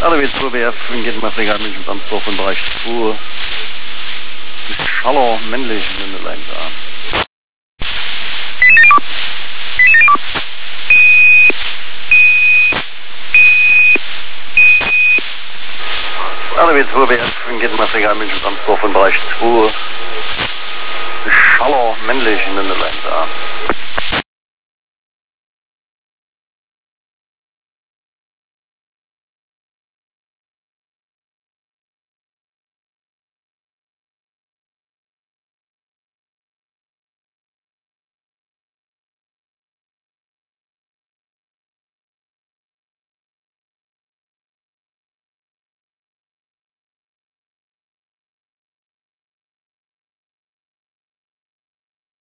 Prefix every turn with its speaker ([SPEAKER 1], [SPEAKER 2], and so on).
[SPEAKER 1] RW2 BF, geht Material München Amsdorf im Bereich 2. Schaller männlich Mündelein da. RW2 BF, geht Material München Amsdorf im Bereich 2. Schaller männlich Mündelein da.